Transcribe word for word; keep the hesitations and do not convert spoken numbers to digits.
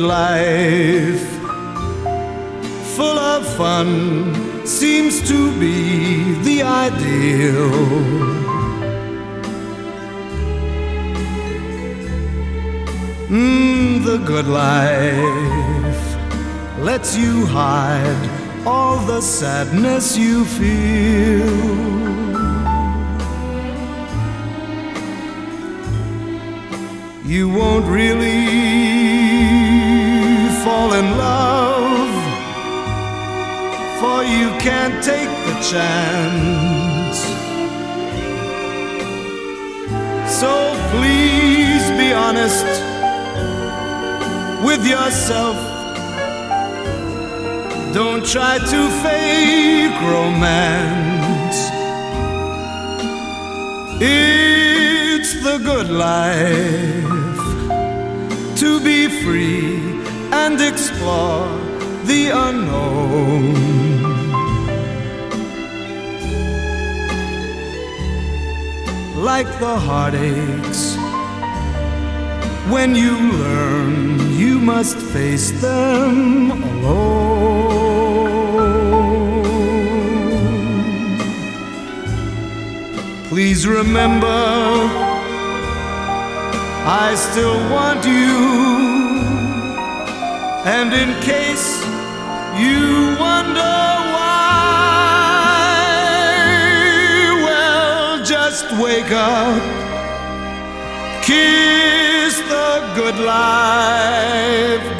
life, full of fun, seems to be the ideal. Mm, the good life lets you hide all the sadness you feel. You won't really fall in love, for you can't take the chance. So please be honest with yourself. Don't try to fake romance. It's the good life to be free and explore the unknown. Like the heartaches, when you learn you must face them alone. Please remember, I still want you, and in case you wonder why, well, just wake up, kiss the good life